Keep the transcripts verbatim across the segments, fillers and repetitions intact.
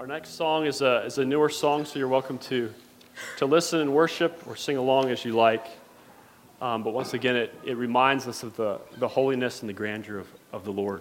Our next song is a is a newer song, so you're welcome to to listen and worship or sing along as you like. Um, but once again, it, it reminds us of the, the holiness and the grandeur of, of the Lord.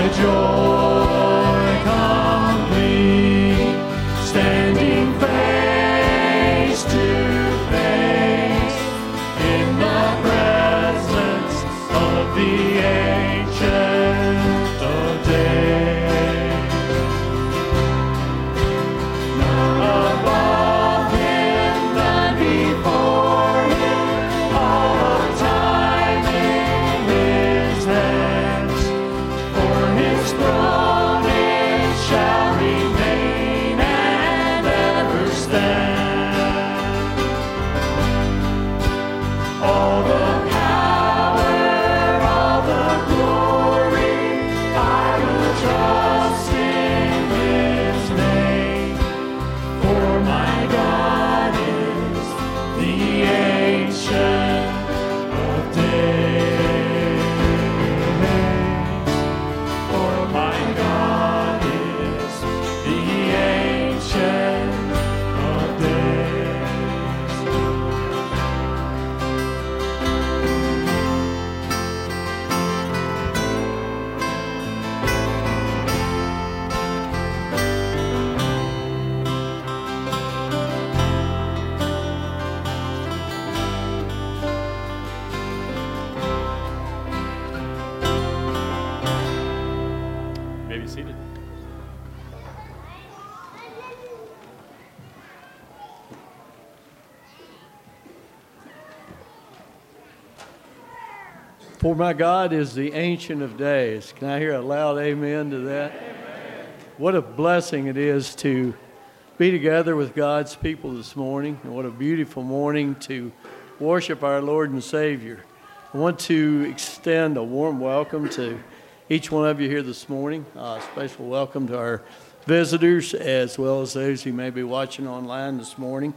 For my God is the Ancient of Days. Can I hear a loud amen to that? Amen. What a blessing it is to be together with God's people this morning. And what a beautiful morning to worship our Lord and Savior. I want to extend a warm welcome to each one of you here this morning. A special welcome to our visitors as well as those who may be watching online this morning.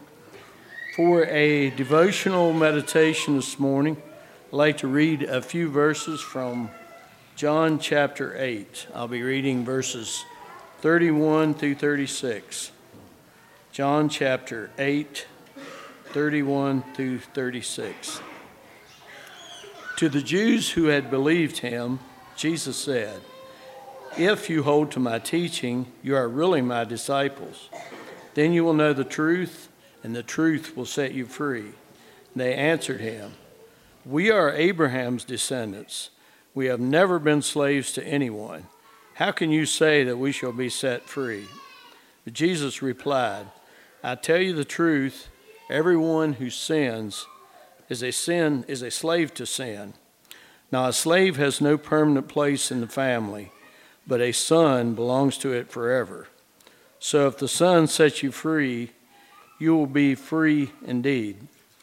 For a devotional meditation this morning, I'd like to read a few verses from John chapter eight. I'll be reading verses thirty-one through thirty-six. John chapter eight, thirty-one through thirty-six. To the Jews who had believed him, Jesus said, "If you hold to my teaching, you are really my disciples. Then you will know the truth, and the truth will set you free." They answered him, "We are Abraham's descendants. We have never been slaves to anyone. How can you say that we shall be set free?" But Jesus replied, "I tell you the truth, everyone who sins is a sin is a slave to sin. Now a slave has no permanent place in the family, but a son belongs to it forever. So if the Son sets you free, you will be free indeed."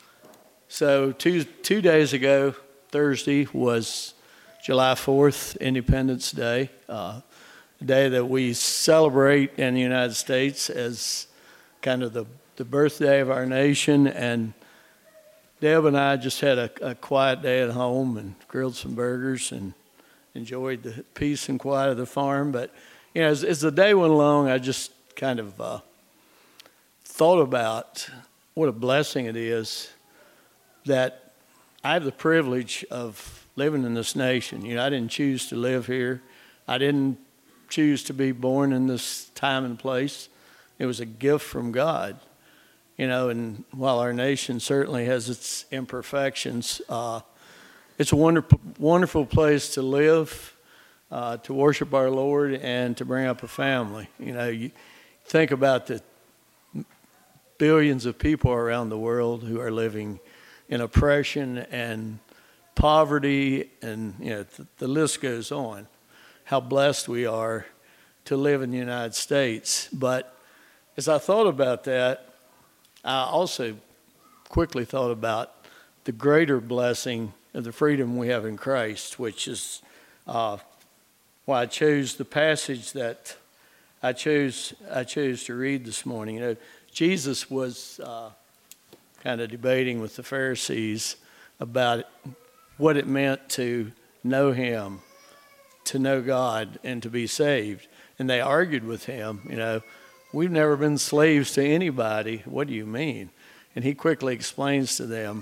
So two two days ago, Thursday, was July fourth, Independence Day, uh, a day that we celebrate in the United States as kind of the, the birthday of our nation. And Deb and I just had a, a quiet day at home and grilled some burgers and enjoyed the peace and quiet of the farm. But, you know, as, as the day went along, I just kind of uh, thought about what a blessing it is that I have the privilege of living in this nation. You know, I didn't choose to live here. I didn't choose to be born in this time and place. It was a gift from God. You know, and while our nation certainly has its imperfections, uh, it's a wonderful, wonderful place to live, uh, to worship our Lord, and to bring up a family. You know, you think about the billions of people around the world who are living in oppression and poverty, and you know th- the list goes on. How blessed we are to live in the United States. But as I thought about that, I also quickly thought about the greater blessing of the freedom we have in Christ, which is uh, why I chose the passage that I chose. I chose to read this morning. You know, Jesus was Uh, kind of debating with the Pharisees about what it meant to know him, to know God, and to be saved. And they argued with him, you know, "We've never been slaves to anybody. What do you mean?" And he quickly explains to them,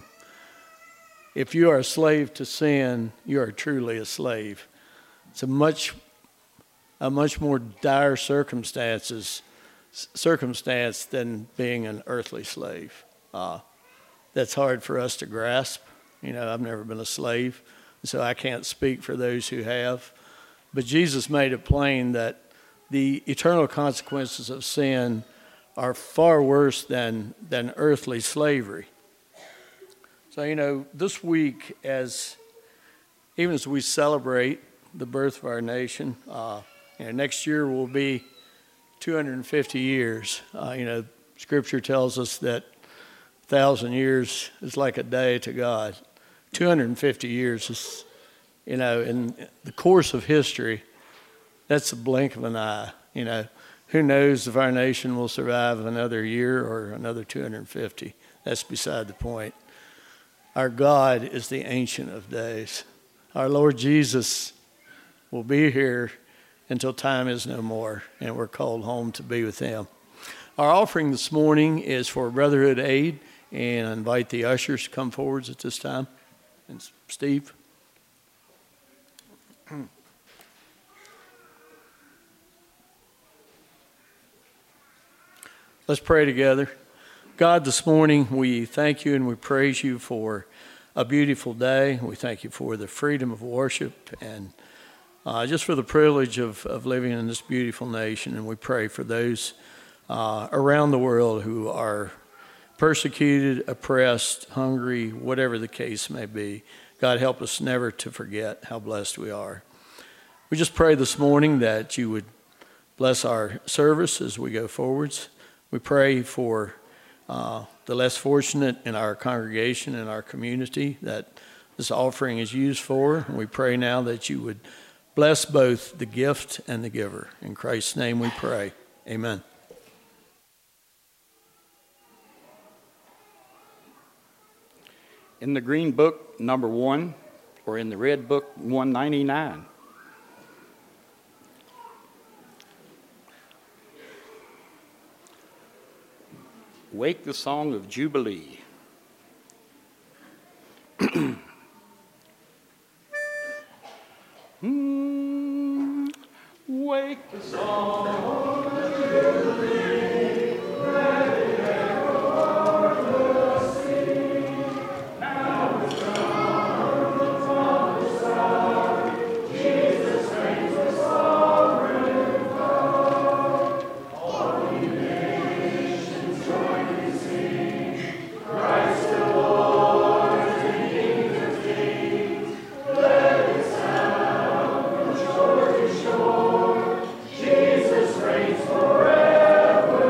if you are a slave to sin, you are truly a slave. It's a much a much more dire circumstances circumstance than being an earthly slave. Uh, that's hard for us to grasp. You know, I've never been a slave, so I can't speak for those who have. But Jesus made it plain that the eternal consequences of sin are far worse than, than earthly slavery. So, you know, this week, as even as we celebrate the birth of our nation, uh, you know, next year will be two hundred fifty years. Uh, you know, Scripture tells us that a thousand years is like a day to God. two hundred fifty years is, you know, in the course of history, that's a blink of an eye. You know, who knows if our nation will survive another year or another two hundred fifty. That's beside the point. Our God is the Ancient of Days. Our Lord Jesus will be here until time is no more, and we're called home to be with him. Our offering this morning is for Brotherhood Aid, and I invite the ushers to come forwards at this time. And Steve. Let's pray together. God, this morning we thank you and we praise you for a beautiful day. We thank you for the freedom of worship and uh, just for the privilege of, of living in this beautiful nation. And we pray for those uh, around the world who are persecuted, oppressed, hungry, whatever the case may be. God, help us never to forget how blessed we are. We just pray this morning that you would bless our service as we go forwards. We pray for uh, the less fortunate in our congregation and our community that this offering is used for. And we pray now that you would bless both the gift and the giver. In Christ's name we pray. Amen. In the green book, number one, or in the red book, one ninety-nine. Wake the Song of Jubilee. mm, wake the song of Jubilee. Let it echo o'er the sea. Now the Son upon the side, Jesus reigns the sovereign God. All ye nations join and sing, Christ the Lord and King of kings. Let it sound from shore to shore, Jesus reigns forevermore.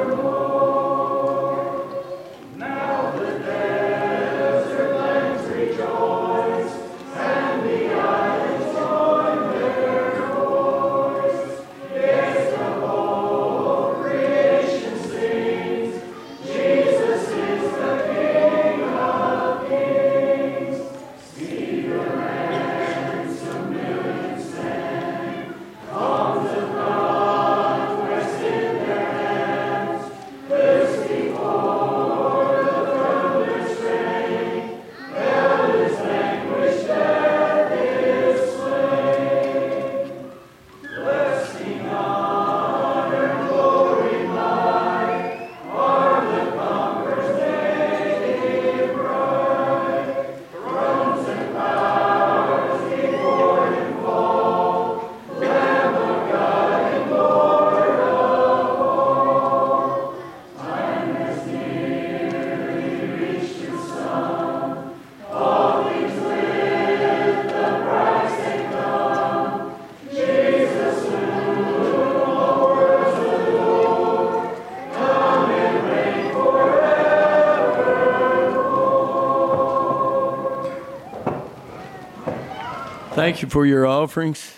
Now the desert lands rejoice, and the islands join their voice. Yes, the whole creation sings, Jesus is the King of kings. See the ransom millions stand, arms of conquest in their hands. Loose before the throne their strength, hell is vanquished, death is slain. Blessing, honor, glory, might, are the conqueror's native right. Thrones and powers before him fall, Lamb of God and Lord of all. Time has nearly reached its sum, all things with the price they come. Jesus, who all worlds adore, come and reign forevermore. Thank you for your offerings.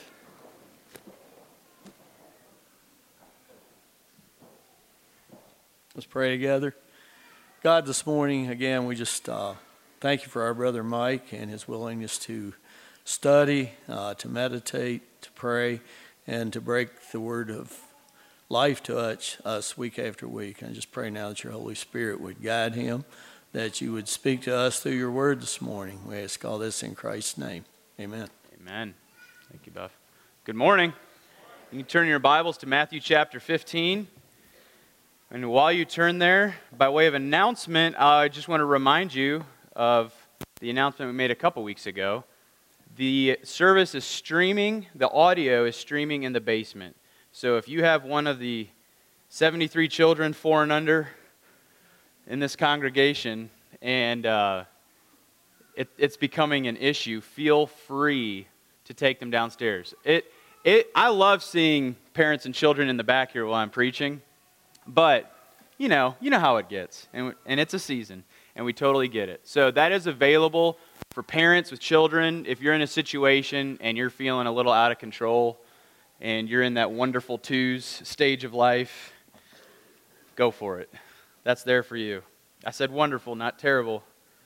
Let's pray together. God, this morning, again, we just uh, thank you for our brother Mike and his willingness to study, uh, to meditate, to pray, and to break the word of life to us, us week after week. And I just pray now that your Holy Spirit would guide him, that you would speak to us through your word this morning. We ask all this in Christ's name. Amen. Amen. Thank you, Buff. Good morning. You can turn your Bibles to Matthew chapter fifteen. And while you turn there, by way of announcement, I just want to remind you of the announcement we made a couple weeks ago. The service is streaming, the audio is streaming in the basement. So if you have one of the seventy-three children, four and under, in this congregation, and uh, it, it's becoming an issue, feel free to take them downstairs. It It, I love seeing parents and children in the back here while I'm preaching, but, you know, you know how it gets, and, and it's a season, and we totally get it. So that is available for parents with children. If you're in a situation and you're feeling a little out of control, and you're in that wonderful twos stage of life, go for it. That's there for you. I said wonderful, not terrible.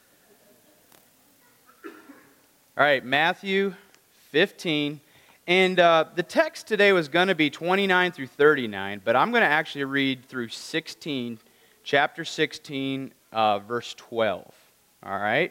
All right, Matthew fifteen. And uh, the text today was going to be twenty-nine through thirty-nine, but I'm going to actually read through sixteen, chapter sixteen, uh, verse twelve. All right?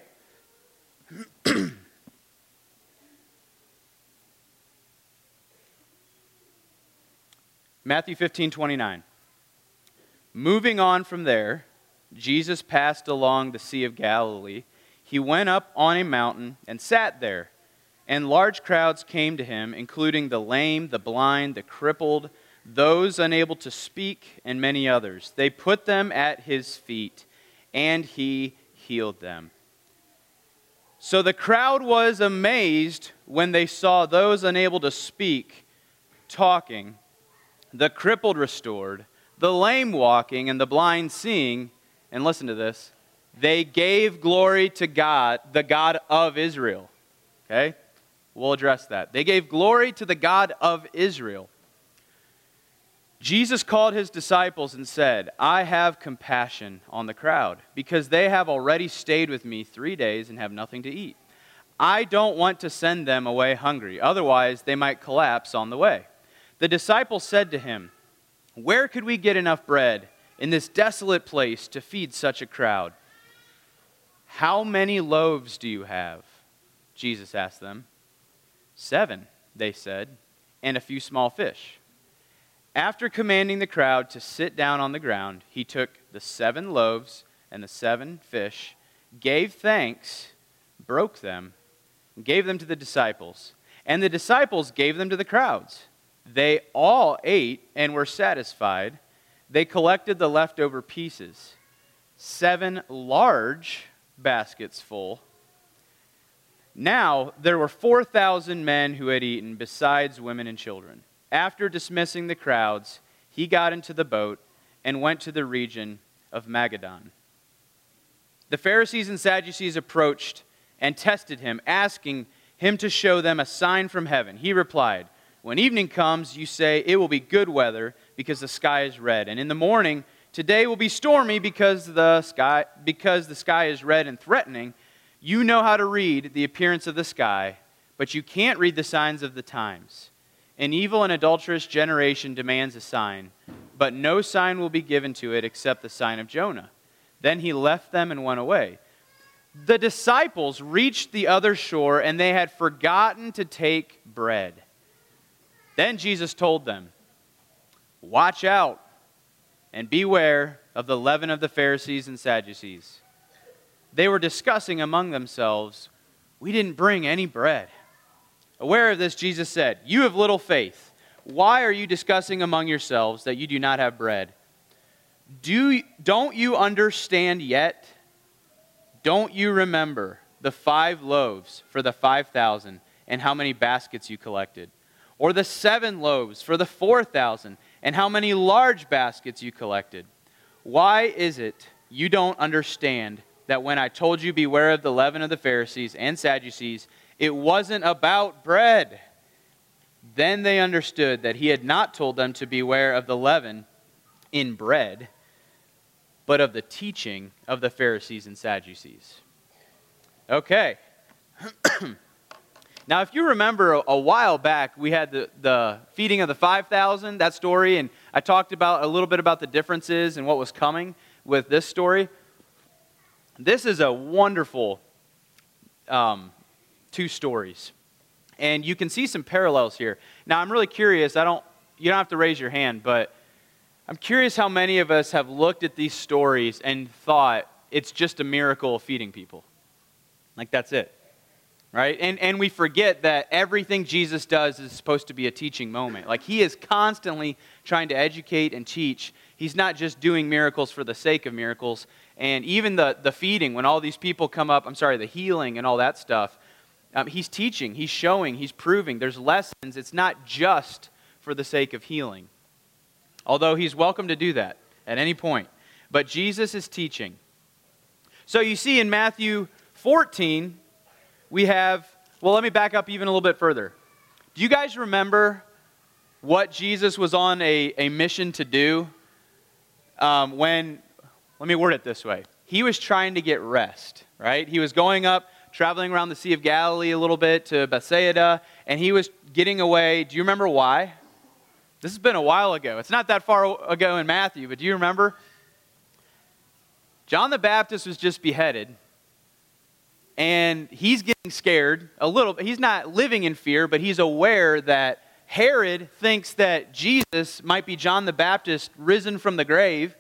Matthew fifteen, twenty-nine. Moving on from there, Jesus passed along the Sea of Galilee. He went up on a mountain and sat there. And large crowds came to him, including the lame, the blind, the crippled, those unable to speak, and many others. They put them at his feet, and he healed them. So the crowd was amazed when they saw those unable to speak talking, the crippled restored, the lame walking, and the blind seeing. And listen to this. They gave glory to God, the God of Israel. Okay? We'll address that. They gave glory to the God of Israel. Jesus called his disciples and said, I have compassion on the crowd, because they have already stayed with me three days and have nothing to eat. I don't want to send them away hungry, otherwise they might collapse on the way. The disciples said to him, where could we get enough bread in this desolate place to feed such a crowd? How many loaves do you have? Jesus asked them. Seven, they said, and a few small fish. After commanding the crowd to sit down on the ground, he took the seven loaves and the seven fish, gave thanks, broke them, and gave them to the disciples. And the disciples gave them to the crowds. They all ate and were satisfied. They collected the leftover pieces, seven large baskets full. Now there were four thousand men who had eaten, besides women and children. After dismissing the crowds, he got into the boat and went to the region of Magadan. The Pharisees and Sadducees approached and tested him, asking him to show them a sign from heaven. He replied, when evening comes, you say, it will be good weather because the sky is red. And in the morning, today will be stormy because the sky, because the sky is red and threatening. You know how to read the appearance of the sky, but you can't read the signs of the times. An evil and adulterous generation demands a sign, but no sign will be given to it except the sign of Jonah. Then he left them and went away. The disciples reached the other shore, and they had forgotten to take bread. Then Jesus told them, watch out and beware of the leaven of the Pharisees and Sadducees. They were discussing among themselves, we didn't bring any bread. Aware of this, Jesus said, you have little faith. Why are you discussing among yourselves that you do not have bread? Do, don't you understand yet? Don't you remember the five loaves for the five thousand and how many baskets you collected? Or the seven loaves for the four thousand and how many large baskets you collected? Why is it you don't understand that when I told you beware of the leaven of the Pharisees and Sadducees, it wasn't about bread? Then they understood that he had not told them to beware of the leaven in bread, but of the teaching of the Pharisees and Sadducees. Okay. Now, if you remember a, a while back, we had the, the feeding of the five thousand, that story, and I talked about a little bit about the differences and what was coming with this story. This is a wonderful um, two stories, and you can see some parallels here. Now, I'm really curious. I don't you don't have to raise your hand, but I'm curious how many of us have looked at these stories and thought it's just a miracle of feeding people. Like, that's it, right? And and we forget that everything Jesus does is supposed to be a teaching moment. Like, he is constantly trying to educate and teach. He's not just doing miracles for the sake of miracles. And even the, the feeding, when all these people come up, I'm sorry, the healing and all that stuff, um, he's teaching, he's showing, he's proving. There's lessons. It's not just for the sake of healing. Although he's welcome to do that at any point. But Jesus is teaching. So you see in Matthew fourteen, we have, well, let me back up even a little bit further. Do you guys remember what Jesus was on a, a mission to do um, when, let me word it this way. He was trying to get rest, right? He was going up, traveling around the Sea of Galilee a little bit to Bethsaida, and he was getting away. Do you remember why? This has been a while ago. It's not that far ago in Matthew, but do you remember? John the Baptist was just beheaded, and he's getting scared a little bit. He's not living in fear, but he's aware that Herod thinks that Jesus might be John the Baptist risen from the grave,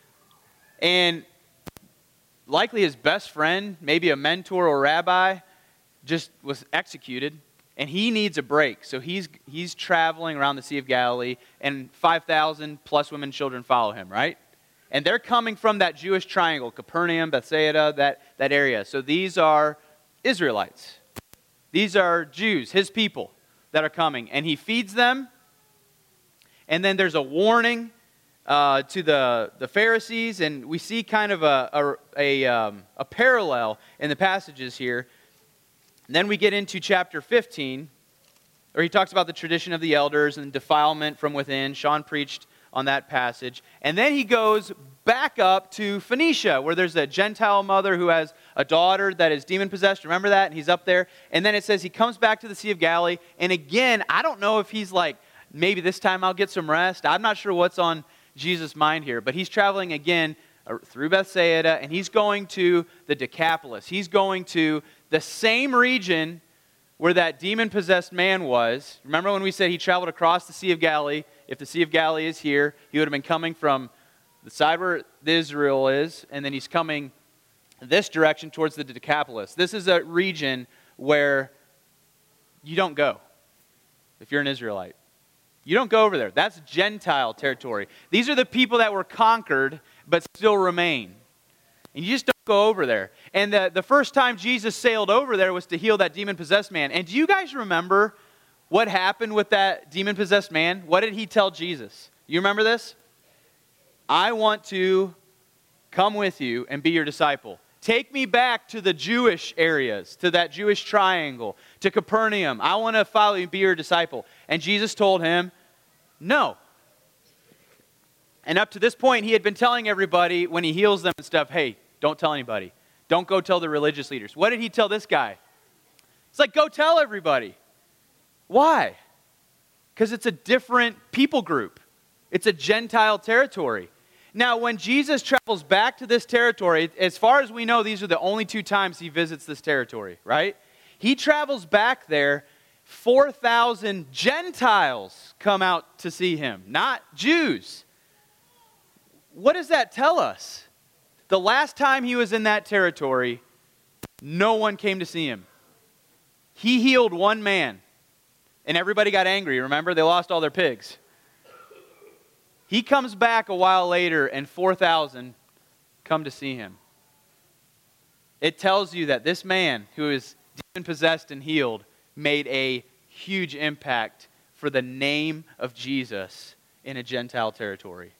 and likely his best friend, maybe a mentor or rabbi, just was executed. And he needs a break, so he's he's traveling around the Sea of Galilee, and five thousand plus women and children follow him, right? And they're coming from that Jewish triangle, Capernaum, Bethsaida, that, that area. So these are Israelites. These are Jews, his people, that are coming. And he feeds them, and then there's a warning uh, to the, the Pharisees, and we see kind of a, a, a, um, a parallel in the passages here. And then we get into chapter fifteen, where he talks about the tradition of the elders and defilement from within. Sean preached on that passage. And then he goes back up to Phoenicia, where there's a Gentile mother who has a daughter that is demon-possessed. Remember that? And he's up there. And then it says he comes back to the Sea of Galilee. And again, I don't know if he's like, maybe this time I'll get some rest. I'm not sure what's on Jesus' mind here. But he's traveling again through Bethsaida, and he's going to the Decapolis. He's going to the same region where that demon-possessed man was. Remember when we said he traveled across the Sea of Galilee? If the Sea of Galilee is here, he would have been coming from the side where Israel is, and then he's coming this direction towards the Decapolis. This is a region where you don't go if you're an Israelite. You don't go over there. That's Gentile territory. These are the people that were conquered but still remain. And you just don't go over there. And the, the first time Jesus sailed over there was to heal that demon-possessed man. And do you guys remember what happened with that demon-possessed man? What did he tell Jesus? You remember this? I want to come with you and be your disciple. Take me back to the Jewish areas, to that Jewish triangle, to Capernaum. I want to follow you and be your disciple. And Jesus told him, no. And up to this point, he had been telling everybody when he heals them and stuff, hey, don't tell anybody. Don't go tell the religious leaders. What did he tell this guy? It's like, go tell everybody. Why? Because it's a different people group. It's a Gentile territory. Now, when Jesus travels back to this territory, as far as we know, these are the only two times he visits this territory, right? He travels back there, four thousand Gentiles come out to see him, not Jews. What does that tell us? The last time he was in that territory, no one came to see him. He healed one man, and everybody got angry. Remember, they lost all their pigs. He comes back a while later, and four thousand come to see him. It tells you that this man who is demon-possessed and healed made a huge impact for the name of Jesus in a Gentile territory.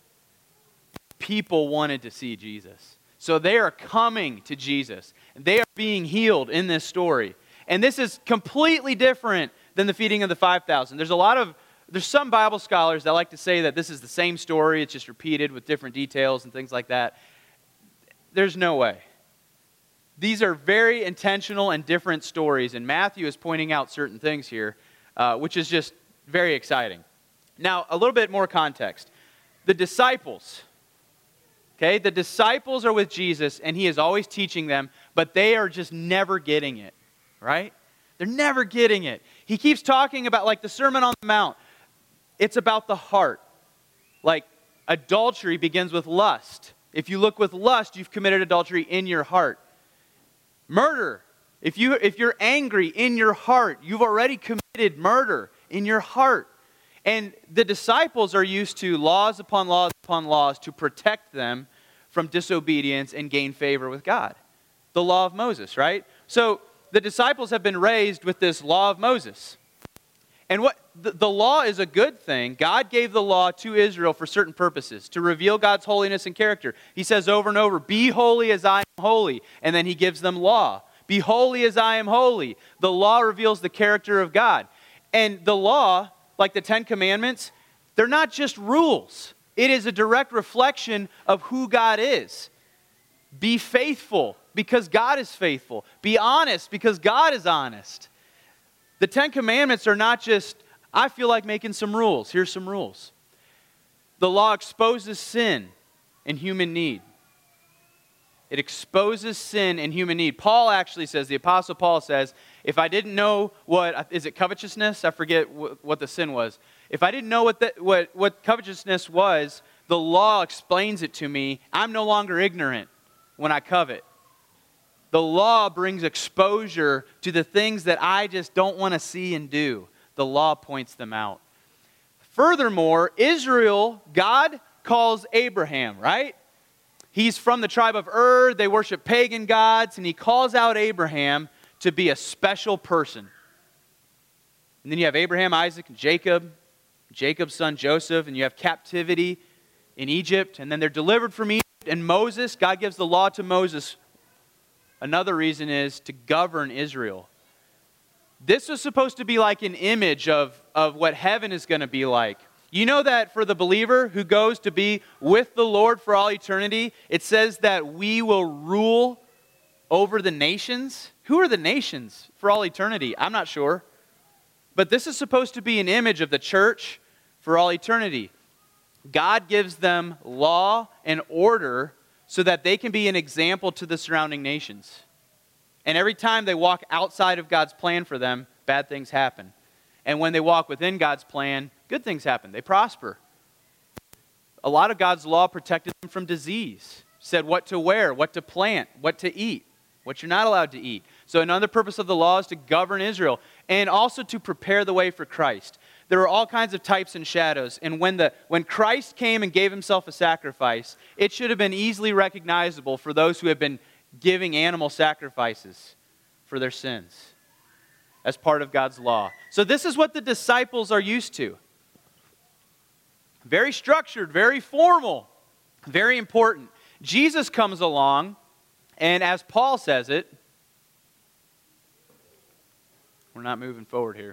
People wanted to see Jesus. So they are coming to Jesus. They are being healed in this story. And this is completely different than the feeding of the five thousand. There's a lot of There's some Bible scholars that like to say that this is the same story, it's just repeated with different details and things like that. There's no way. These are very intentional and different stories, and Matthew is pointing out certain things here, uh, which is just very exciting. Now, a little bit more context. The disciples, okay, the disciples are with Jesus, and he is always teaching them, but they are just never getting it, right? They're never getting it. He keeps talking about, like, the Sermon on the Mount. it's about the heart. Like, adultery begins with lust. If you look with lust, you've committed adultery in your heart. Murder. If, you, if you're angry in your heart, you've already committed murder in your heart. And the disciples are used to laws upon laws upon laws to protect them from disobedience and gain favor with God. The law of Moses, right? So the disciples have been raised with this law of Moses. And what the, the law is a good thing. God gave the law to Israel for certain purposes, to reveal God's holiness and character. He says over and over, be holy as I am holy. And then he gives them law. Be holy as I am holy. The law reveals the character of God. And the law, like the Ten Commandments, they're not just rules. It is a direct reflection of who God is. Be faithful because God is faithful. Be honest because God is honest. The Ten Commandments are not just, I feel like making some rules. Here's some rules. The law exposes sin and human need. It exposes sin and human need. Paul actually says, the Apostle Paul says, if I didn't know what, is it covetousness? I forget what, what the sin was. If I didn't know what, the, what, what covetousness was, the law explains it to me. I'm no longer ignorant when I covet. The law brings exposure to the things that I just don't want to see and do. The law points them out. Furthermore, Israel, God calls Abraham, right? He's from the tribe of Ur. They worship pagan gods, and he calls out Abraham to be a special person. And then you have Abraham, Isaac, and Jacob, Jacob's son Joseph, and you have captivity in Egypt, and then they're delivered from Egypt. And Moses, God gives the law to Moses. Another reason is to govern Israel. This was supposed to be like an image of, of what heaven is going to be like. You know that for the believer who goes to be with the Lord for all eternity, it says that we will rule over the nations. Who are the nations for all eternity? I'm not sure. But this is supposed to be an image of the church for all eternity. God gives them law and order so that they can be an example to the surrounding nations. And every time they walk outside of God's plan for them, bad things happen. And when they walk within God's plan, good things happen. They prosper. A lot of God's law protected them from disease. Said what to wear, what to plant, what to eat, what you're not allowed to eat. So another purpose of the law is to govern Israel and also to prepare the way for Christ. There are all kinds of types and shadows. And when the when Christ came and gave himself a sacrifice, it should have been easily recognizable for those who have been giving animal sacrifices for their sins as part of God's law. So this is what the disciples are used to. Very structured, very formal, very important. Jesus comes along, and as Paul says it, we're not moving forward here.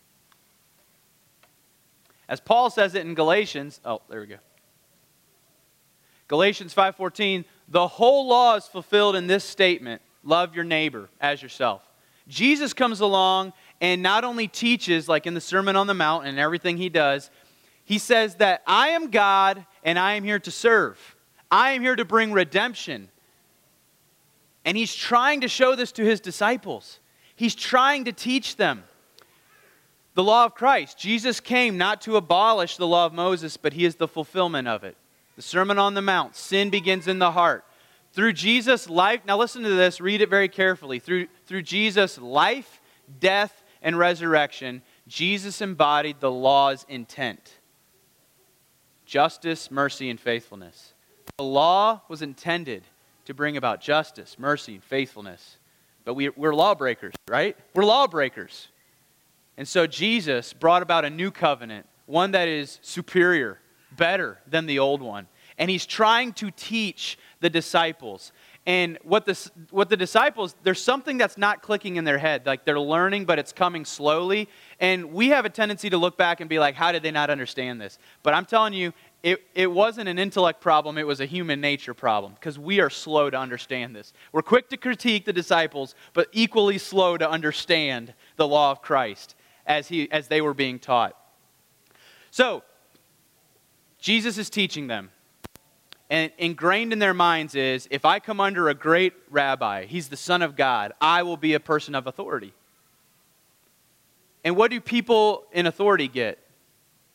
As Paul says it in Galatians, oh, there we go. Galatians five fourteen, the whole law is fulfilled in this statement, love your neighbor as yourself. Jesus comes along and not only teaches, like in the Sermon on the Mount and everything he does, he says that I am God and I am here to serve. I am here to bring redemption. And he's trying to show this to his disciples. He's trying to teach them the law of Christ. Jesus came not to abolish the law of Moses, but he is the fulfillment of it. The Sermon on the Mount, sin begins in the heart. Through Jesus' life, now listen to this, read it very carefully. Through, through Jesus' life, death, and resurrection, Jesus embodied the law's intent. Justice, mercy, and faithfulness. The law was intended to bring about justice, mercy, and faithfulness. But we, we're lawbreakers, right? We're lawbreakers. And so Jesus brought about a new covenant, one that is superior, better than the old one. And he's trying to teach the disciples. And what the, what the disciples, there's something that's not clicking in their head. Like they're learning, but it's coming slowly. And we have a tendency to look back and be like, how did they not understand this? But I'm telling you, it, it wasn't an intellect problem, it was a human nature problem. Because we are slow to understand this. We're quick to critique the disciples, but equally slow to understand the law of Christ as he as they were being taught. So, Jesus is teaching them. And ingrained in their minds is, if I come under a great rabbi, he's the Son of God, I will be a person of authority. And what do people in authority get?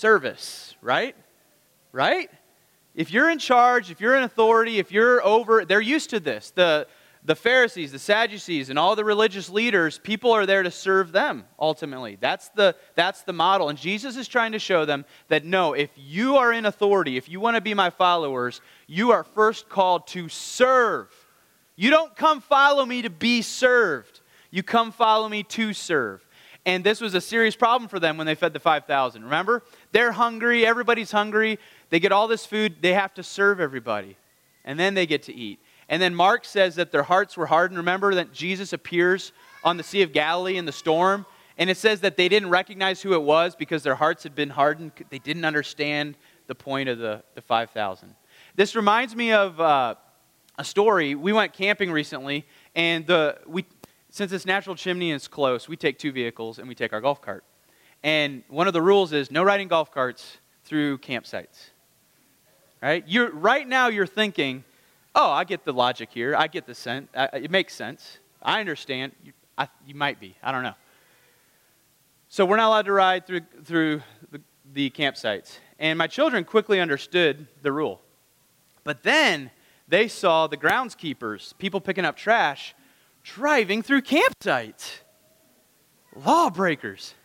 service, right? Right? If you're in charge, if you're in authority, if you're over, they're used to this. The, the Pharisees, the Sadducees, and all the religious leaders, people are there to serve them, ultimately. That's the, that's the model. And Jesus is trying to show them that no, if you are in authority, if you want to be my followers, you are first called to serve. You don't come follow me to be served. You come follow me to serve. And this was a serious problem for them when they fed the five thousand. Remember? They're hungry. Everybody's hungry. They get all this food. They have to serve everybody. And then they get to eat. And then Mark says that their hearts were hardened. Remember that Jesus appears on the Sea of Galilee in the storm. And it says that they didn't recognize who it was because their hearts had been hardened. They didn't understand the point of the, the five thousand. This reminds me of uh, a story. We went camping recently. And the we since this Natural Chimney is close, we take two vehicles and we take our golf cart. And one of the rules is no riding golf carts through campsites. Right? You're, right now you're thinking, oh, I get the logic here. I get the sense. Uh, it makes sense. I understand. You, I, you might be. I don't know. So we're not allowed to ride through, through the, the campsites. And my children quickly understood the rule. But then they saw the groundskeepers, people picking up trash, driving through campsites. Lawbreakers.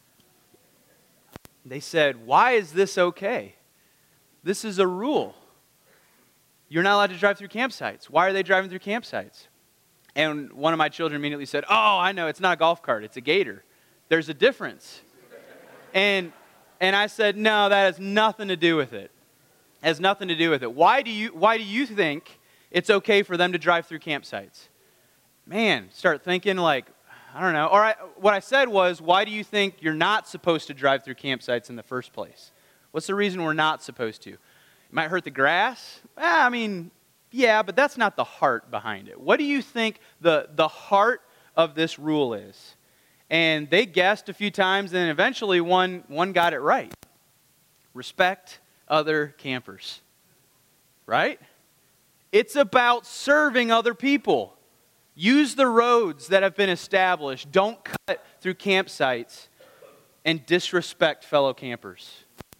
They said, why is this okay? This is a rule. You're not allowed to drive through campsites. Why are they driving through campsites? And one of my children immediately said, oh, I know, it's not a golf cart, it's a gator. There's a difference. And and I said, no, that has nothing to do with it. It has nothing to do with it. Why do you why do you think it's okay for them to drive through campsites? Man, start thinking like, I don't know. Or I, what I said was, why do you think you're not supposed to drive through campsites in the first place? What's the reason we're not supposed to? It might hurt the grass? Eh, I mean, yeah, but that's not the heart behind it. What do you think the, the heart of this rule is? And they guessed a few times, and eventually one, one got it right. Respect other campers. Right? It's about serving other people. Use the roads that have been established. Don't cut through campsites and disrespect fellow campers.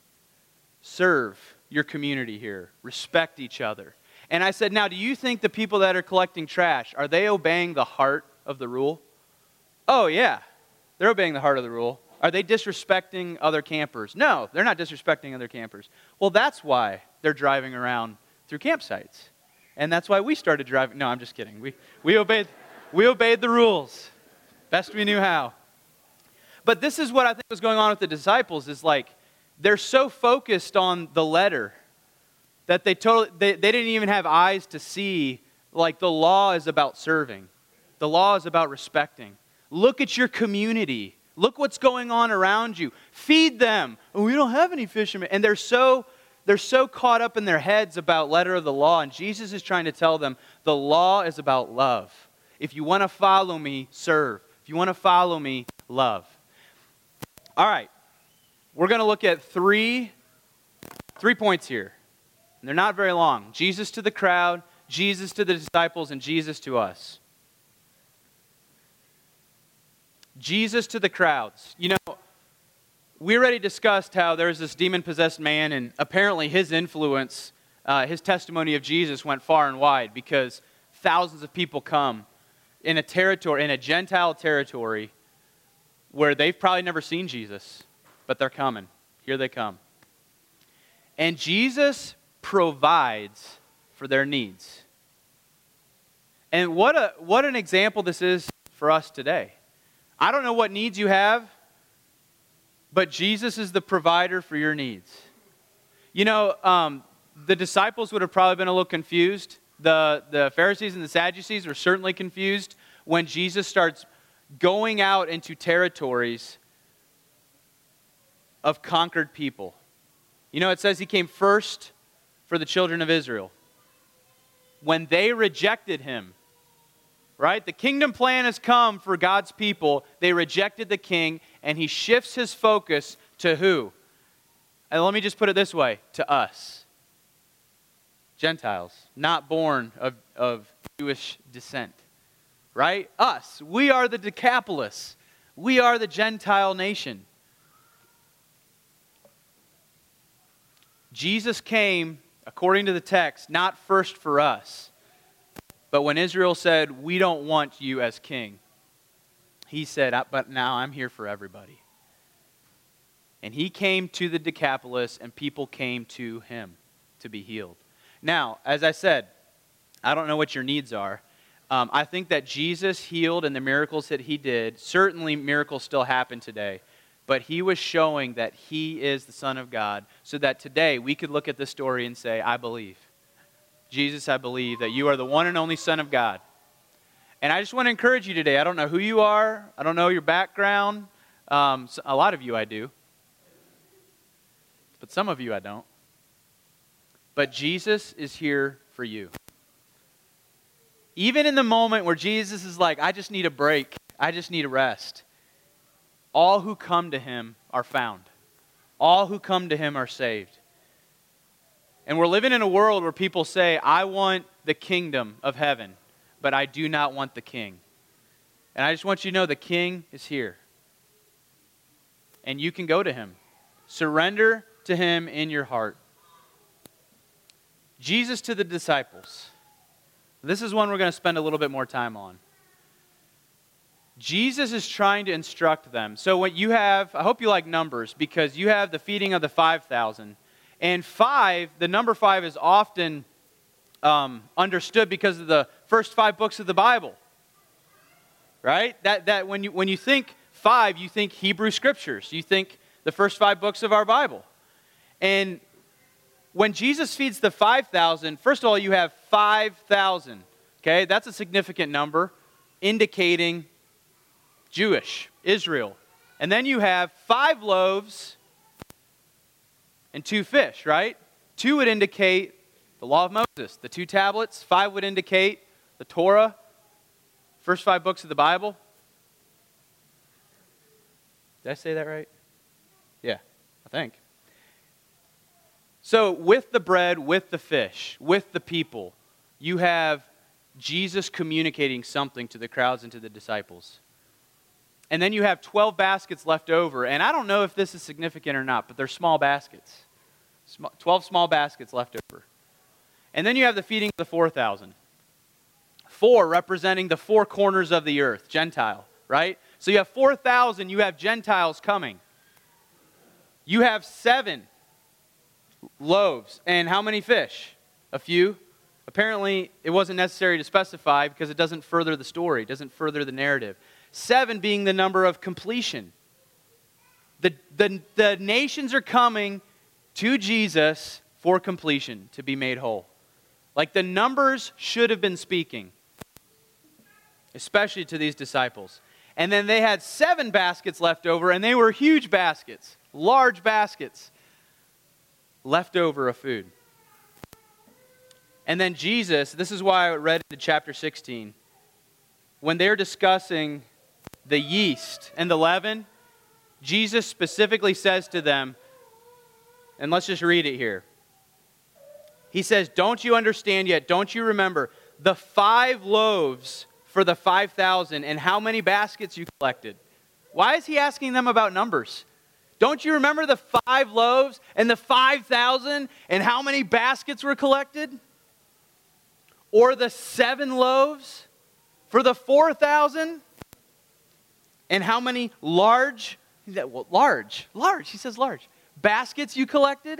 Serve your community here. Respect each other. And I said, now, do you think the people that are collecting trash, are they obeying the heart of the rule? Oh, yeah. They're obeying the heart of the rule. Are they disrespecting other campers? No, they're not disrespecting other campers. Well, that's why they're driving around through campsites. And that's why we started driving. No, I'm just kidding. We we obeyed we obeyed the rules. Best we knew how. But this is what I think was going on with the disciples, is like they're so focused on the letter that they totally they, they didn't even have eyes to see, like, the law is about serving. The law is about respecting. Look at your community. Look what's going on around you. Feed them. Oh, we don't have any fishermen. And they're so They're so caught up in their heads about letter of the law, and Jesus is trying to tell them the law is about love. If you want to follow me, serve. If you want to follow me, love. All right. We're going to look at three, three points here. And they're not very long. Jesus to the crowd, Jesus to the disciples, and Jesus to us. Jesus to the crowds. You know, we already discussed how there's this demon-possessed man, and apparently his influence, uh, his testimony of Jesus went far and wide because thousands of people come in a territory, in a Gentile territory, where they've probably never seen Jesus, but they're coming. Here they come. And Jesus provides for their needs. And what a what an example this is for us today. I don't know what needs you have, but Jesus is the provider for your needs. You know, um, the disciples would have probably been a little confused. The, the Pharisees and the Sadducees were certainly confused when Jesus starts going out into territories of conquered people. You know, it says he came first for the children of Israel. When they rejected him, right? The kingdom plan has come for God's people. They rejected the king, and he shifts his focus to who? And let me just put it this way, to us. Gentiles, not born of, of Jewish descent. Right? Us. We are the Decapolis. We are the Gentile nation. Jesus came, according to the text, not first for us, but when Israel said, we don't want you as king, he said, but now I'm here for everybody. And he came to the Decapolis, and people came to him to be healed. Now, as I said, I don't know what your needs are. Um, I think that Jesus healed and the miracles that he did, certainly miracles still happen today, but he was showing that he is the Son of God, so that today we could look at this story and say, I believe. Jesus, I believe that you are the one and only Son of God. And I just want to encourage you today. I don't know who you are. I don't know your background. Um, a lot of you I do. But some of you I don't. But Jesus is here for you. Even in the moment where Jesus is like, I just need a break. I just need a rest. All who come to him are found. All who come to him are saved. And we're living in a world where people say, I want the kingdom of heaven, but I do not want the king. And I just want you to know the king is here. And you can go to him. Surrender to him in your heart. Jesus to the disciples. This is one we're going to spend a little bit more time on. Jesus is trying to instruct them. So what you have, I hope you like numbers, because you have the feeding of the five thousand. And five, the number five is often um, understood because of the first five books of the Bible. Right? That, that when you, when you think five, you think Hebrew Scriptures. You think the first five books of our Bible. And when Jesus feeds the five thousand, first of all, you have five thousand. Okay, that's a significant number, indicating Jewish, Israel. And then you have five loaves and two fish, right? Two would indicate the law of Moses. The two tablets. Five would indicate the Torah, first five books of the Bible. Did I say that right? Yeah, I think. So with the bread, with the fish, with the people, you have Jesus communicating something to the crowds and to the disciples. And then you have twelve baskets left over. And I don't know if this is significant or not, but they're small baskets. twelve small baskets left over. And then you have the feeding of the four thousand. Four representing the four corners of the earth, Gentile, right? So you have four thousand, you have Gentiles coming. You have seven loaves. And how many fish? A few. Apparently, it wasn't necessary to specify because it doesn't further the story, it doesn't further the narrative. Seven being the number of completion. The, the, the nations are coming to Jesus for completion, to be made whole. Like the numbers should have been speaking, especially to these disciples. And then they had seven baskets left over, and they were huge baskets, large baskets, left over of food. And then Jesus, this is why I read into chapter sixteen, when they're discussing the yeast and the leaven, Jesus specifically says to them, and let's just read it here. He says, don't you understand yet? Don't you remember the five loaves for the five thousand and how many baskets you collected? Why is he asking them about numbers? Don't you remember the five loaves and the five thousand and how many baskets were collected? Or the seven loaves for the four thousand and how many large, well, large, large, he says large, baskets you collected?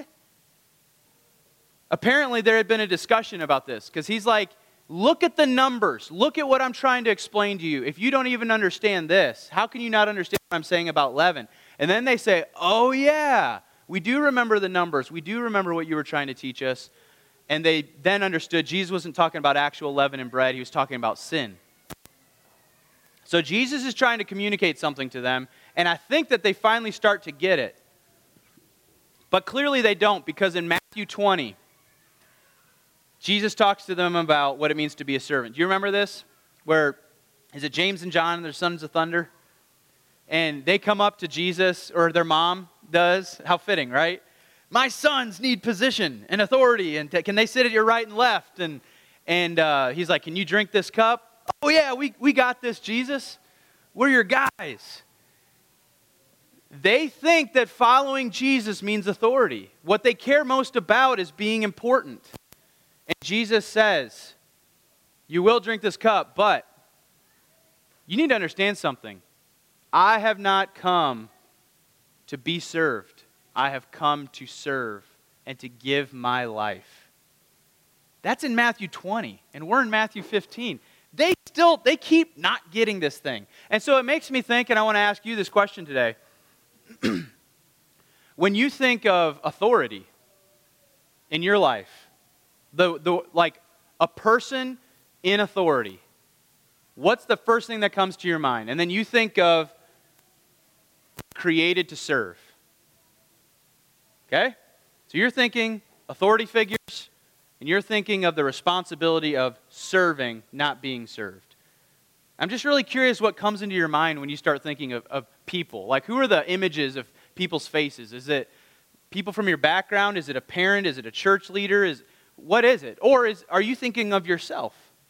Apparently there had been a discussion about this because he's like, look at the numbers. Look at what I'm trying to explain to you. If you don't even understand this, how can you not understand what I'm saying about leaven? And then they say, oh yeah, we do remember the numbers. We do remember what you were trying to teach us. And they then understood Jesus wasn't talking about actual leaven and bread. He was talking about sin. So Jesus is trying to communicate something to them. And I think that they finally start to get it. But clearly they don't, because in Matthew twenty, Jesus talks to them about what it means to be a servant. Do you remember this? Where, is it James and John, their sons of thunder? And they come up to Jesus, or their mom does. How fitting, right? My sons need position and authority, and t- can they sit at your right and left? And and uh, he's like, can you drink this cup? Oh yeah, we, we got this, Jesus. We're your guys. They think that following Jesus means authority. What they care most about is being important. And Jesus says, you will drink this cup, but you need to understand something. I have not come to be served. I have come to serve and to give my life. That's in Matthew twenty, and we're in Matthew fifteen. They still, they keep not getting this thing. And so it makes me think, and I want to ask you this question today. When you think of authority in your life, the, the like a person in authority, what's the first thing that comes to your mind? And then you think of created to serve. Okay? So you're thinking authority figures, and you're thinking of the responsibility of serving, not being served. I'm just really curious what comes into your mind when you start thinking of, of people. Like, who are the images of people's faces? Is it people from your background? Is it a parent? Is it a church leader? Is what is it? Or is are you thinking of yourself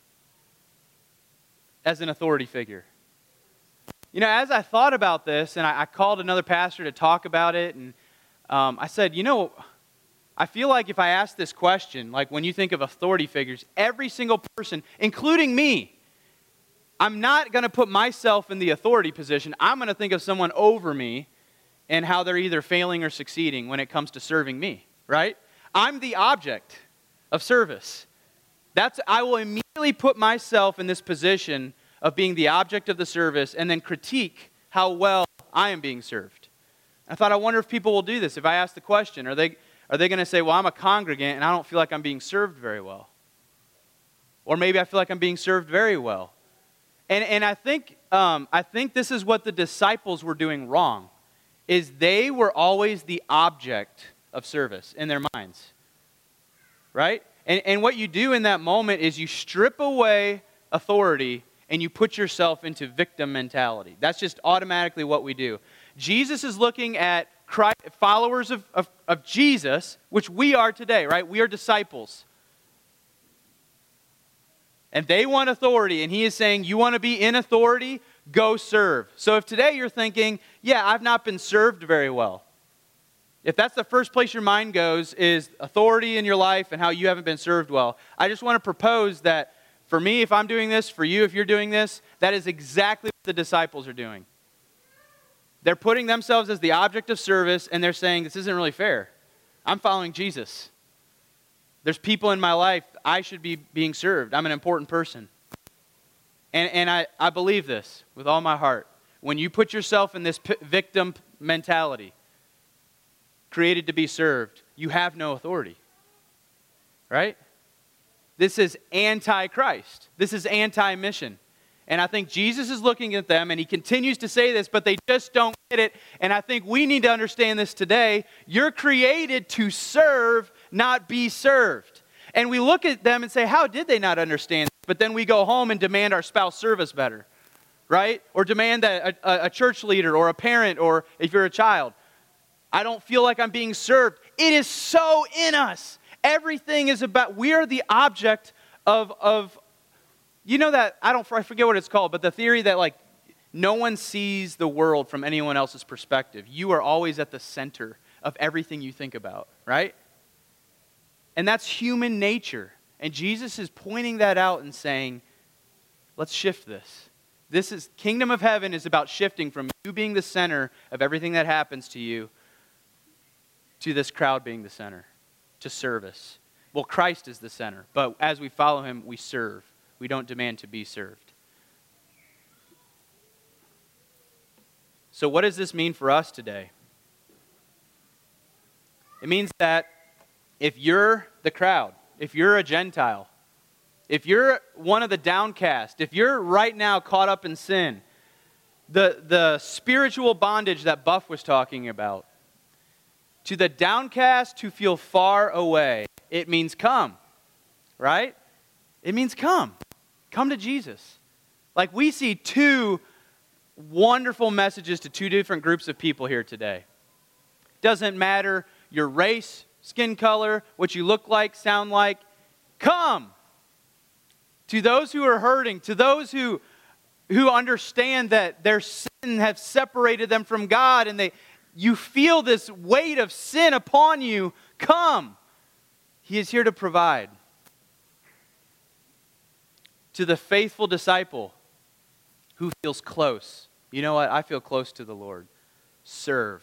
as an authority figure? You know, as I thought about this, and I, I called another pastor to talk about it, and um, I said, you know, I feel like if I ask this question, like when you think of authority figures, every single person, including me, I'm not going to put myself in the authority position. I'm going to think of someone over me and how they're either failing or succeeding when it comes to serving me, right? I'm the object of service. That's I will immediately put myself in this position of being the object of the service and then critique how well I am being served. I thought, I wonder if people will do this. If I ask the question, are they are they going to say, well, I'm a congregant and I don't feel like I'm being served very well? Or maybe I feel like I'm being served very well. And and I think um, I think this is what the disciples were doing wrong, is they were always the object of service in their minds, right? And and what you do in that moment is you strip away authority and you put yourself into victim mentality. That's just automatically what we do. Jesus is looking at Christ, followers of, of, of Jesus, which we are today, right? We are disciples. And they want authority, and he is saying, you want to be in authority? Go serve. So if today you're thinking, yeah, I've not been served very well. If that's the first place your mind goes, is authority in your life and how you haven't been served well, I just want to propose that for me, if I'm doing this, for you, if you're doing this, that is exactly what the disciples are doing. They're putting themselves as the object of service, and they're saying, this isn't really fair. I'm following Jesus. There's people in my life, I should be being served. I'm an important person. And, and I, I believe this with all my heart. When you put yourself in this p- victim mentality, created to be served, you have no authority. Right? This is anti-Christ. This is anti-mission. And I think Jesus is looking at them, and he continues to say this, but they just don't get it. And I think we need to understand this today. You're created to serve, not be served. And we look at them and say, how did they not understand? But then we go home and demand our spouse serve us better, right? Or demand that a, a church leader or a parent, or if you're a child, I don't feel like I'm being served. It is so in us. Everything is about, we are the object of, of you know that, I don't, I forget what it's called, but the theory that like no one sees the world from anyone else's perspective. You are always at the center of everything you think about, right? And that's human nature. And Jesus is pointing that out and saying, let's shift this. This is, kingdom of heaven is about shifting from you being the center of everything that happens to you to this crowd being the center, to service. Well, Christ is the center, but as we follow him, we serve. We don't demand to be served. So what does this mean for us today? It means that if you're the crowd, if you're a Gentile, if you're one of the downcast, if you're right now caught up in sin, the, the spiritual bondage that Buff was talking about, to the downcast who feel far away, it means come, right? It means come. Come to Jesus. Like we see two wonderful messages to two different groups of people here today. Doesn't matter your race, skin color, what you look like, sound like. Come. To those who are hurting, to those who, who understand that their sin has separated them from God, and they you feel this weight of sin upon you, come. He is here to provide. To the faithful disciple who feels close. You know what? I feel close to the Lord. Serve.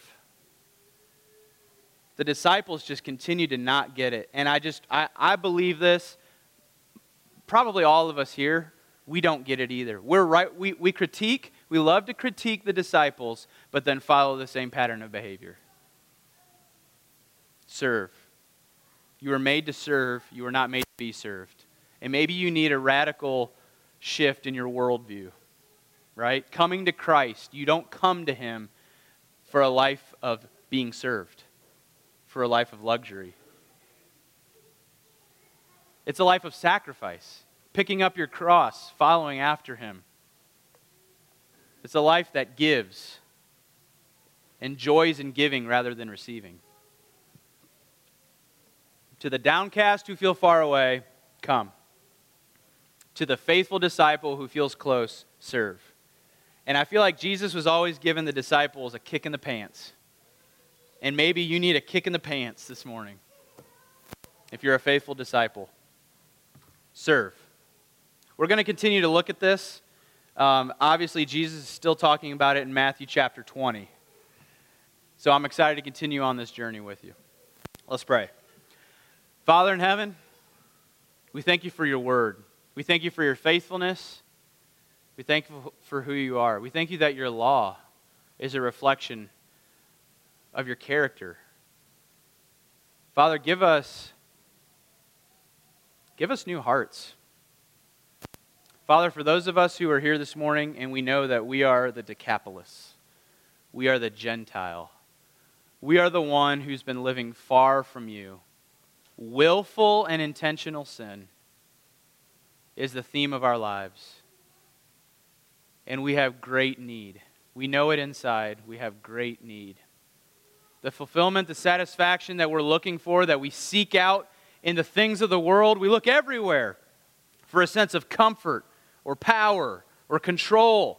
The disciples just continue to not get it. And I just, I, I believe this. Probably all of us here, we don't get it either. We're right, we, we critique, we love to critique the disciples, but then follow the same pattern of behavior. Serve. You were made to serve, you were not made to be served. And maybe you need a radical shift in your worldview, right? Coming to Christ, you don't come to Him for a life of being served, for a life of luxury. It's a life of sacrifice, picking up your cross, following after Him. It's a life that gives, enjoys in giving rather than receiving. To the downcast who feel far away, come. To the faithful disciple who feels close, serve. And I feel like Jesus was always giving the disciples a kick in the pants. And maybe you need a kick in the pants this morning. If you're a faithful disciple, serve. We're going to continue to look at this. Um, obviously, Jesus is still talking about it in Matthew chapter twenty. So I'm excited to continue on this journey with you. Let's pray. Father in heaven, we thank you for your word. We thank you for your faithfulness. We thank you for who you are. We thank you that your law is a reflection of your character. Father, give us, give us new hearts. Father, for those of us who are here this morning and we know that we are the Decapolis, we are the Gentile, we are the one who's been living far from you. Willful and intentional sin is the theme of our lives. And we have great need. We know it inside. We have great need. The fulfillment, the satisfaction that we're looking for, that we seek out in the things of the world, we look everywhere for a sense of comfort or power or control.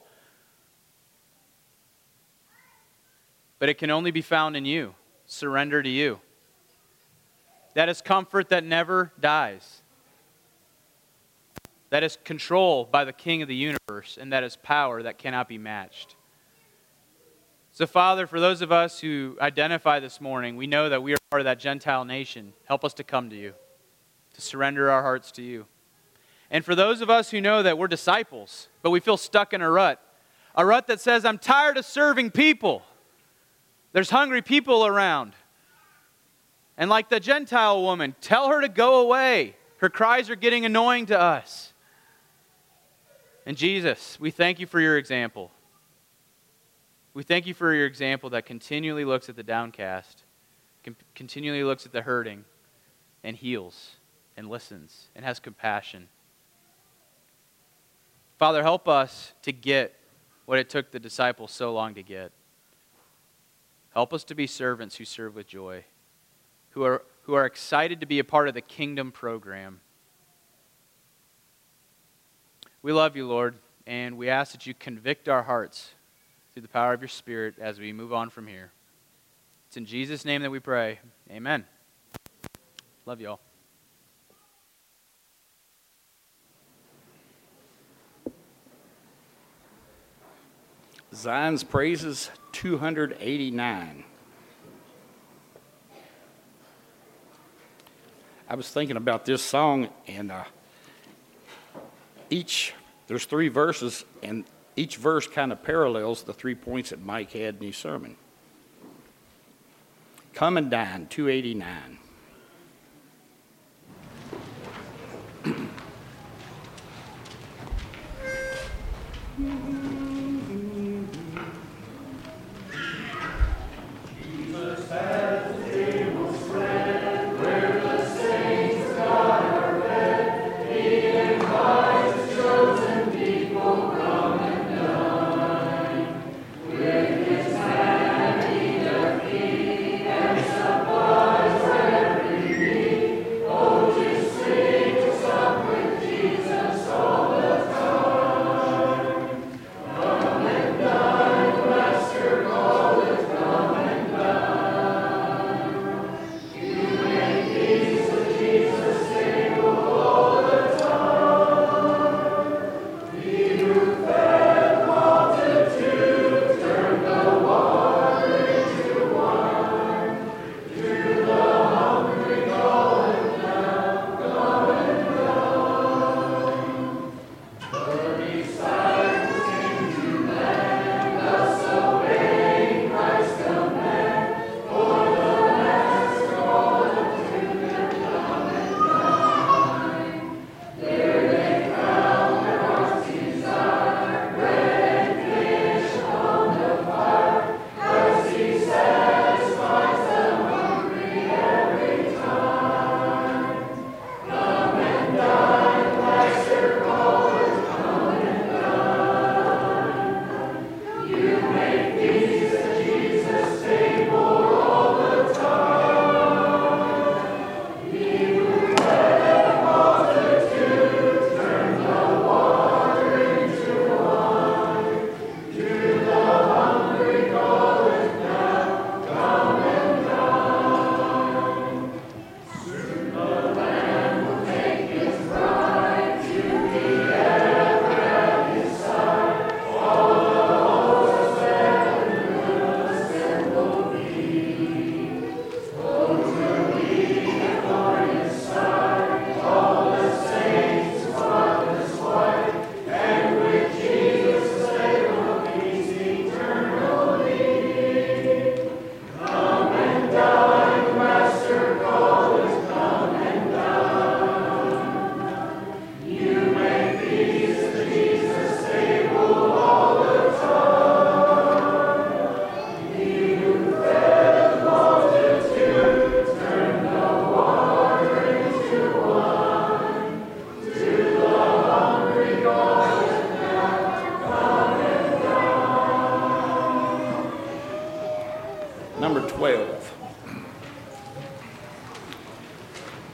But it can only be found in you. Surrender to you. That is comfort that never dies. That is control by the King of the universe, and that is power that cannot be matched. So, Father, for those of us who identify this morning, we know that we are part of that Gentile nation. Help us to come to you, to surrender our hearts to you. And for those of us who know that we're disciples, but we feel stuck in a rut, a rut that says, I'm tired of serving people. There's hungry people around. And like the Gentile woman, tell her to go away. Her cries are getting annoying to us. And Jesus, we thank you for your example. We thank you for your example that continually looks at the downcast, continually looks at the hurting, and heals, and listens, and has compassion. Father, help us to get what it took the disciples so long to get. Help us to be servants who serve with joy, who are, who are excited to be a part of the kingdom program. We love you, Lord, and we ask that you convict our hearts through the power of your Spirit as we move on from here. It's in Jesus' name that we pray. Amen. Love you all. Zion's Praises two eighty-nine. I was thinking about this song, and uh, each, there's three verses, and each verse kind of parallels the three points that Mike had in his sermon. Come and Dine, two eighty-nine. Praise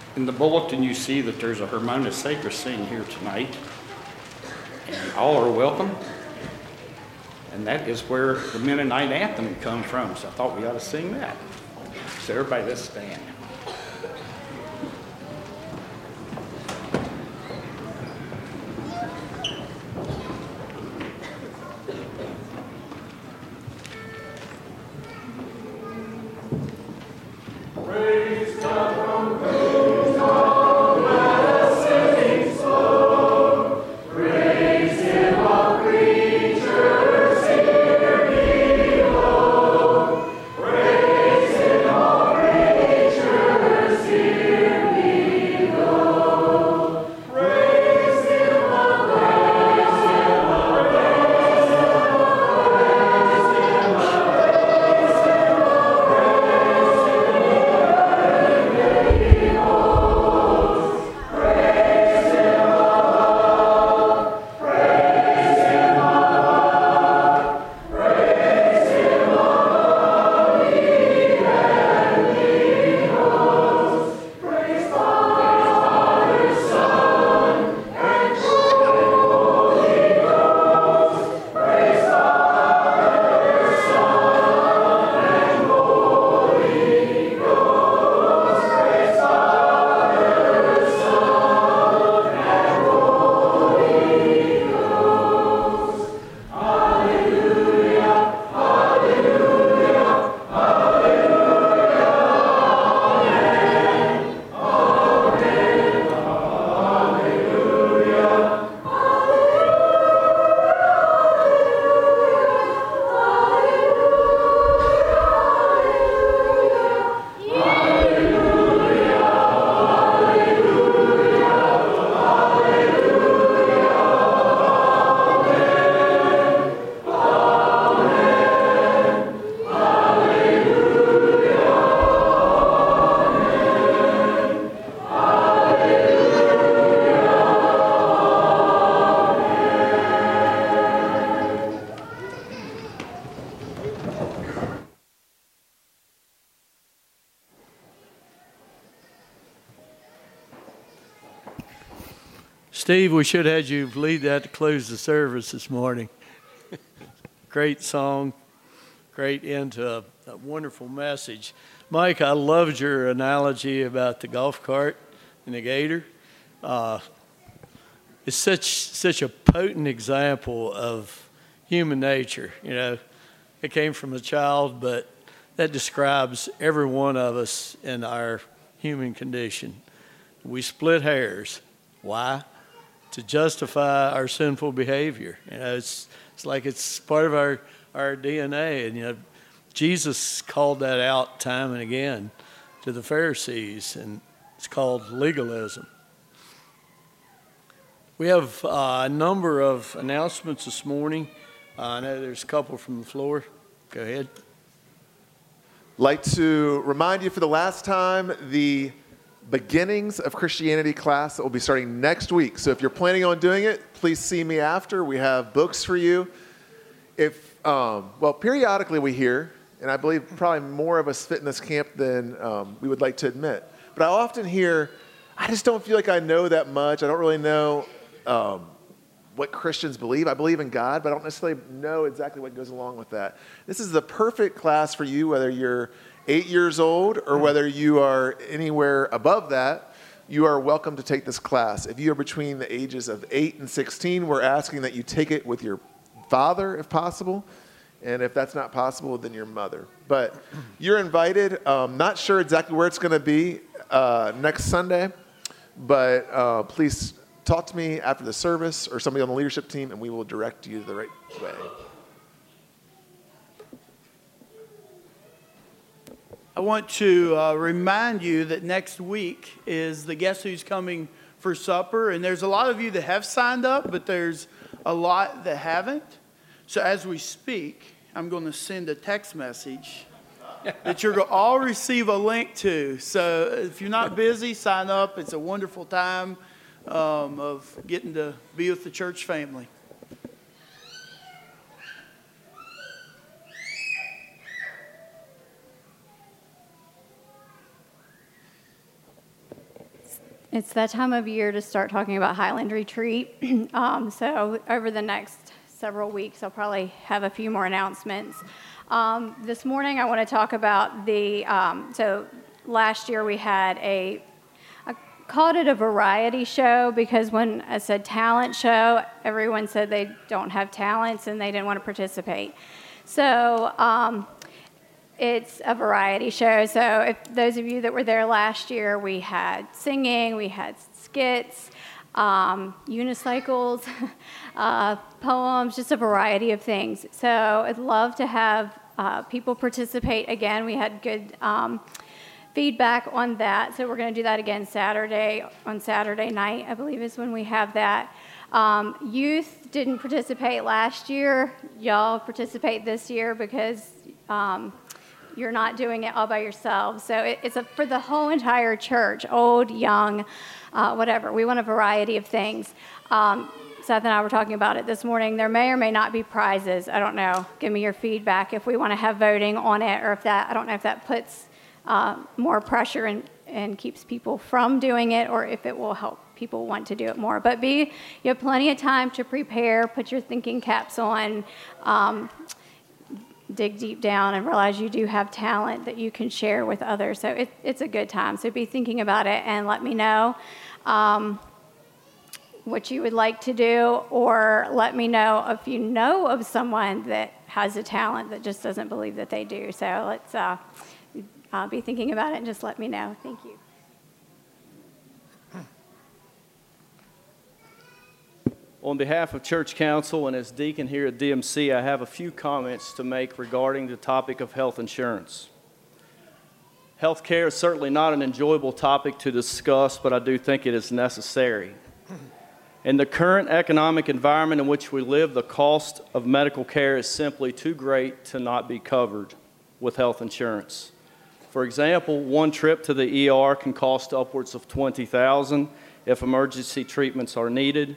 In the bulletin, you see that there's a Hermona Sacra sing here tonight, and all are welcome. And that is where the Mennonite anthem comes from, so I thought we ought to sing that. So everybody, let's stand. Steve, we should have had you lead that to close the service this morning. Great song, great end to a, a wonderful message. Mike, I loved your analogy about the golf cart and the gator. Uh, it's such such a potent example of human nature. You know, it came from a child, but that describes every one of us in our human condition. We split hairs. Why? To justify our sinful behavior. You know, it's it's like it's part of our, our D N A. And, you know, Jesus called that out time and again to the Pharisees, and it's called legalism. We have uh, a number of announcements this morning. Uh, I know there's a couple from the floor. Go ahead. Like to remind you for the last time, the Beginnings of Christianity class that will be starting next week. So if you're planning on doing it, please see me after. We have books for you. If, um, well, periodically we hear, and I believe probably more of us fit in this camp than um, we would like to admit, but I often hear, I just don't feel like I know that much. I don't really know um, what Christians believe. I believe in God, but I don't necessarily know exactly what goes along with that. This is the perfect class for you, whether you're eight years old or whether you are anywhere above that. You are welcome to take this class. If you are between the ages of eight and sixteen, we're asking that you take it with your father if possible. And if that's not possible, then your mother. But you're invited. Um, not sure exactly where it's going to be uh, next Sunday, but uh, please talk to me after the service or somebody on the leadership team, and we will direct you the right way. I want to uh, remind you that next week is the Guess Who's Coming for Supper, and there's a lot of you that have signed up, but there's a lot that haven't. So as we speak, I'm going to send a text message that you're going to all receive a link to. So if you're not busy, sign up. It's a wonderful time um, of getting to be with the church family. it's that time of year to start talking about Highland Retreat. um, so over the next several weeks, I'll probably have a few more announcements. Um, this morning, I want to talk about the, um, so last year we had a, I called it a variety show because when I said talent show, everyone said they don't have talents and they didn't want to participate. So um, it's a variety show. So if those of you that were there last year, we had singing, we had skits, um, unicycles, uh, poems, just a variety of things. So I'd love to have uh, people participate again. We had good um, feedback on that. So we're going to do that again Saturday, on Saturday night, I believe is when we have that. Um, youth didn't participate last year. Y'all participate this year because um, you're not doing it all by yourselves. So it, it's a, for the whole entire church, old, young, uh, whatever. We want a variety of things. Um, Seth and I were talking about it this morning. There may or may not be prizes. I don't know. Give me your feedback if we want to have voting on it, or if that, I don't know if that puts uh, more pressure and, and keeps people from doing it, or if it will help people want to do it more. But be, you have plenty of time to prepare, put your thinking caps on, um, dig deep down and realize you do have talent that you can share with others. So it, it's a good time. So be thinking about it and let me know um, what you would like to do, or let me know if you know of someone that has a talent that just doesn't believe that they do. So let's uh, uh, be thinking about it and just let me know. Thank you. On behalf of Church Council and as deacon here at D M C, I have a few comments to make regarding the topic of health insurance. Health care is certainly not an enjoyable topic to discuss, but I do think it is necessary. In the current economic environment in which we live, the cost of medical care is simply too great to not be covered with health insurance. For example, one trip to the E R can cost upwards of twenty thousand dollars if emergency treatments are needed.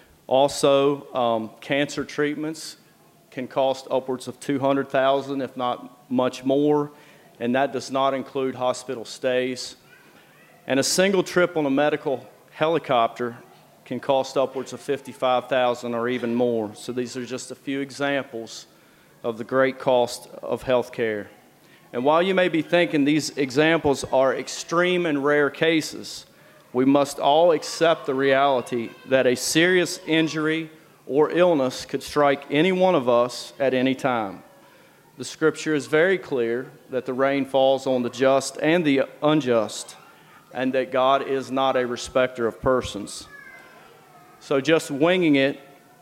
Also, um, cancer treatments can cost upwards of two hundred thousand dollars, if not much more, and that does not include hospital stays. And a single trip on a medical helicopter can cost upwards of fifty-five thousand dollars or even more. So these are just a few examples of the great cost of health care. And while you may be thinking these examples are extreme and rare cases, we must all accept the reality that a serious injury or illness could strike any one of us at any time. The scripture is very clear that the rain falls on the just and the unjust, and that God is not a respecter of persons. So just winging it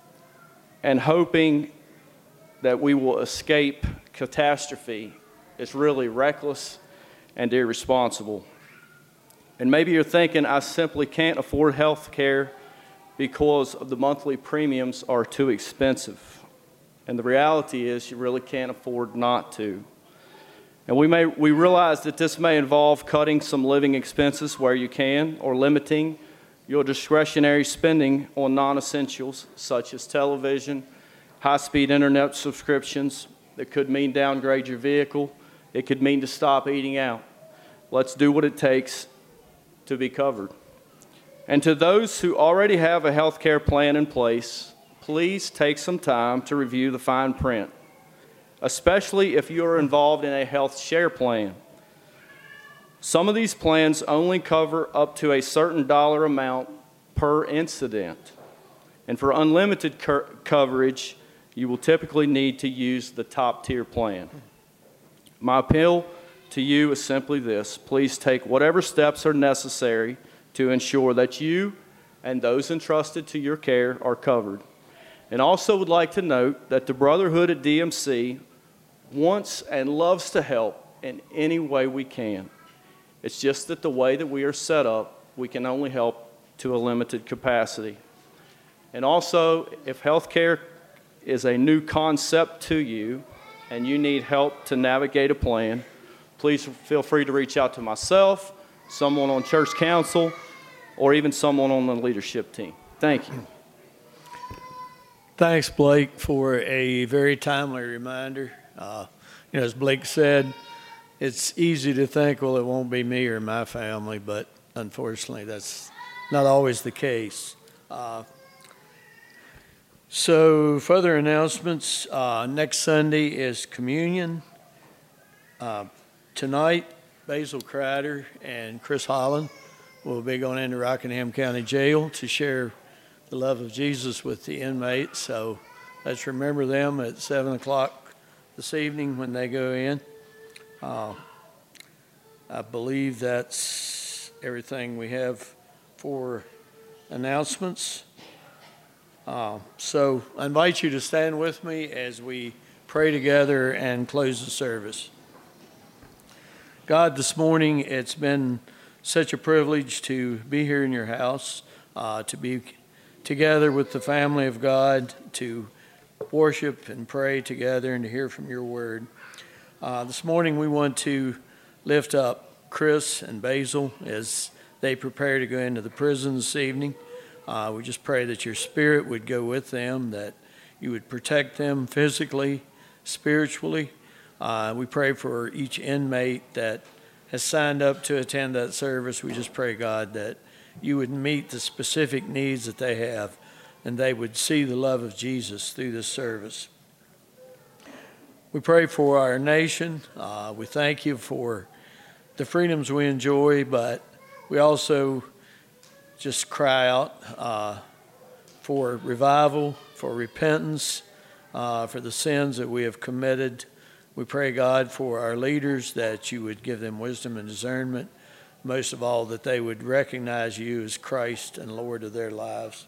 and hoping that we will escape catastrophe is really reckless and irresponsible. And maybe you're thinking, I simply can't afford health care because the monthly premiums are too expensive. And the reality is you really can't afford not to. And we may we realize that this may involve cutting some living expenses where you can, or limiting your discretionary spending on non-essentials such as television, high-speed internet subscriptions. It could mean downgrade your vehicle. It could mean to stop eating out. Let's do what it takes to be covered. And to those who already have a health care plan in place, please take some time to review the fine print, especially if you are involved in a health share plan. Some of these plans only cover up to a certain dollar amount per incident. And for unlimited co- coverage, you will typically need to use the top tier plan. My appeal to you is simply this: please take whatever steps are necessary to ensure that you and those entrusted to your care are covered. And also would like to note that the Brotherhood at D M C wants and loves to help in any way we can. It's just that the way that we are set up, we can only help to a limited capacity. And also, if healthcare is a new concept to you and you need help to navigate a plan, please feel free to reach out to myself, someone on church council, or even someone on the leadership team. Thank you. Thanks, Blake, for a very timely reminder. Uh, you know, as Blake said, it's easy to think, well, it won't be me or my family, but unfortunately, that's not always the case. Uh, so further announcements, uh, next Sunday is communion. Uh, tonight, Basil Crider and Chris Holland will be going into Rockingham County Jail to share the love of Jesus with the inmates. So let's remember them at seven o'clock this evening when they go in. Uh, I believe that's everything we have for announcements. Uh, so I invite you to stand with me as we pray together and close the service. God, this morning it's been such a privilege to be here in your house, uh, to be together with the family of God, to worship and pray together and to hear from your word. Uh, this morning we want to lift up Chris and Basil as they prepare to go into the prison this evening. Uh, we just pray that your spirit would go with them, that you would protect them physically, spiritually. Uh, we pray for each inmate that has signed up to attend that service. We just pray, God, that you would meet the specific needs that they have and they would see the love of Jesus through this service. We pray for our nation. Uh, we thank you for the freedoms we enjoy, but we also just cry out uh, for revival, for repentance, uh, for the sins that we have committed. We pray, God, for our leaders that you would give them wisdom and discernment, most of all that they would recognize you as Christ and Lord of their lives.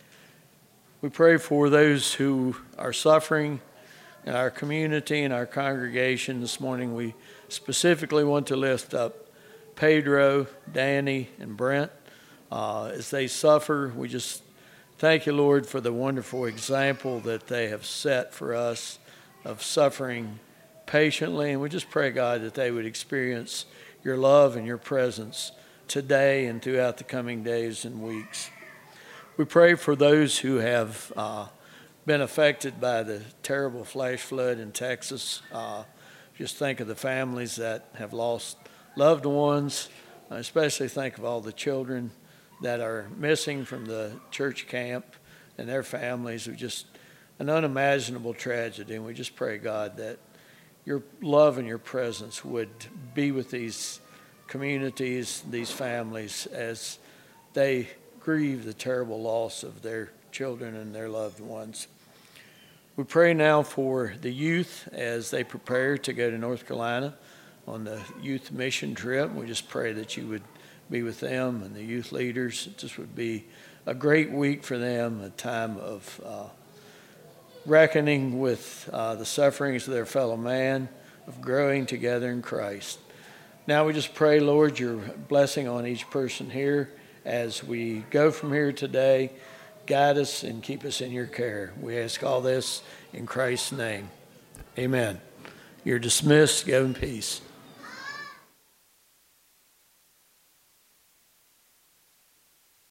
We pray for those who are suffering in our community and our congregation. This morning we specifically want to lift up Pedro, Danny, and Brent. Uh, as they suffer, we just thank you, Lord, for the wonderful example that they have set for us of suffering patiently. And we just pray, God, that they would experience your love and your presence today and throughout the coming days and weeks. We pray for those who have uh, been affected by the terrible flash flood in Texas. Uh, just think of the families that have lost loved ones. I especially think of all the children that are missing from the church camp and their families. Are just an unimaginable tragedy. And we just pray, God, that your love and your presence would be with these communities, these families, as they grieve the terrible loss of their children and their loved ones. We pray now for the youth as they prepare to go to North Carolina on the youth mission trip. We just pray that you would be with them and the youth leaders. This would be a great week for them, a time of uh, reckoning with uh, the sufferings of their fellow man, of growing together in Christ. Now we just pray, Lord, your blessing on each person here as we go from here today. Guide us and keep us in your care. We ask all this in Christ's name. Amen. You're dismissed. Go in peace.